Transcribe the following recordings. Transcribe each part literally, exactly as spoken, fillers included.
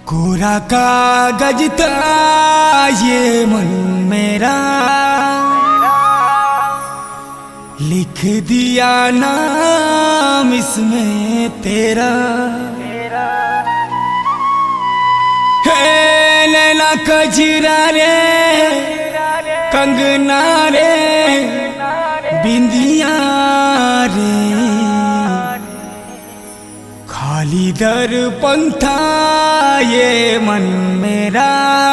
कोरा कागज था ये मन मेरा, लिख दिया नाम इसमें तेरा। हे नैना कजरा रे कंगना रे बिंदिया रे, खाली दर्पण था ये मन मेरा,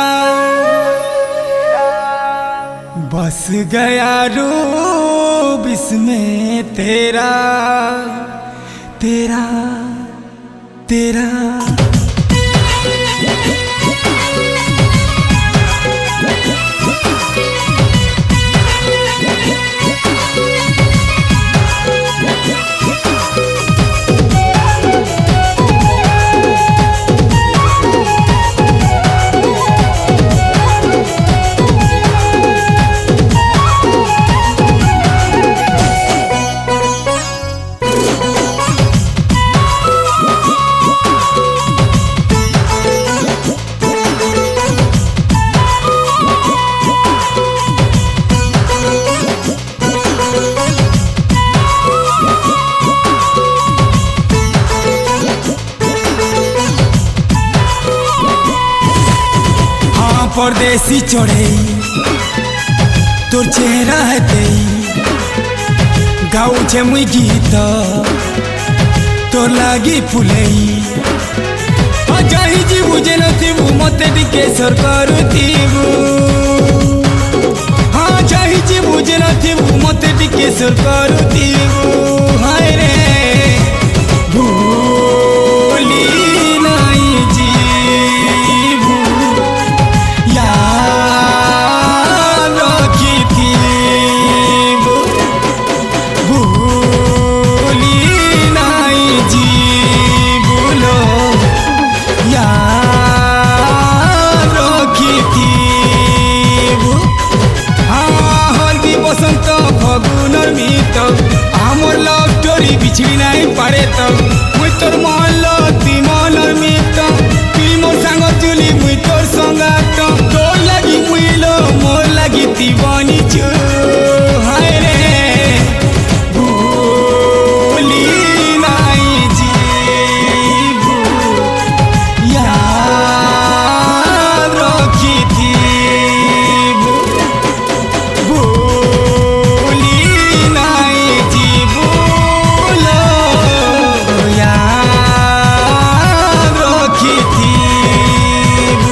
बस गया रूप इसमें तेरा तेरा तेरा। परदेसी चढ़े तोर चेहरा है दे, गाँव छे मुई गीत तोर लागी फुलई, जाही जीवु जे नथिबु मते टिके सर करुथिबु, हाँ जाही जीवु जे नथिबु मते टिके सर करुथिबु। हाय रे भूली नहीं जीवु याद रखिथिबु, भूली नहीं जीवु लो याद रखिथिबु। हाँ हल्दी बसंत फगुनर मित आमर लव स्टोरी बिछड़ी नहीं पारे तो मुई तोर महल ती मनर मित, तुई मोर सांग चुली मुई तोर संगात, तोर लगी मुई लो मोर लगी ती बनिचु। हाय रे भूली नहीं जीवु याद रखिथिबु, भूली नहीं जीवु लो याद रखिथिबु।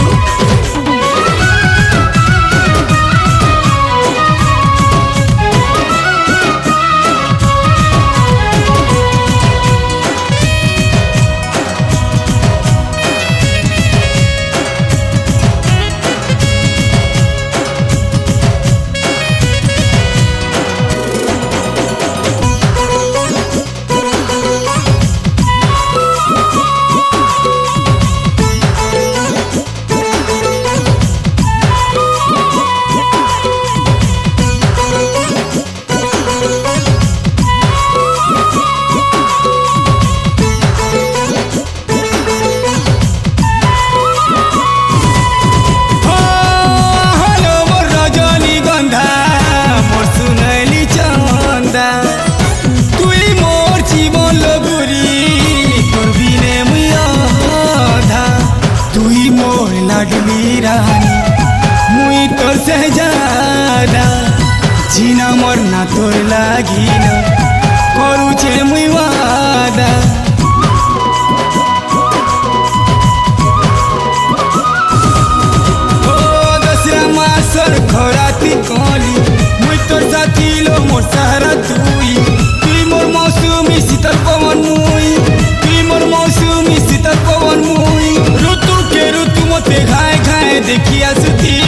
मुई तोर से ज्यादा जीना मरना तोर लागी न करू छे मुई वादा। ओ दसरा मासर खराती कली मुई तोर साथी लो मोर सहारा तुई, तुई मोर मौसमी शीतल पवन मुई, तुई मोर मौसमी शीतल पवन मुई, ऋतु के ऋतु मते घाय घाय देखिया सुती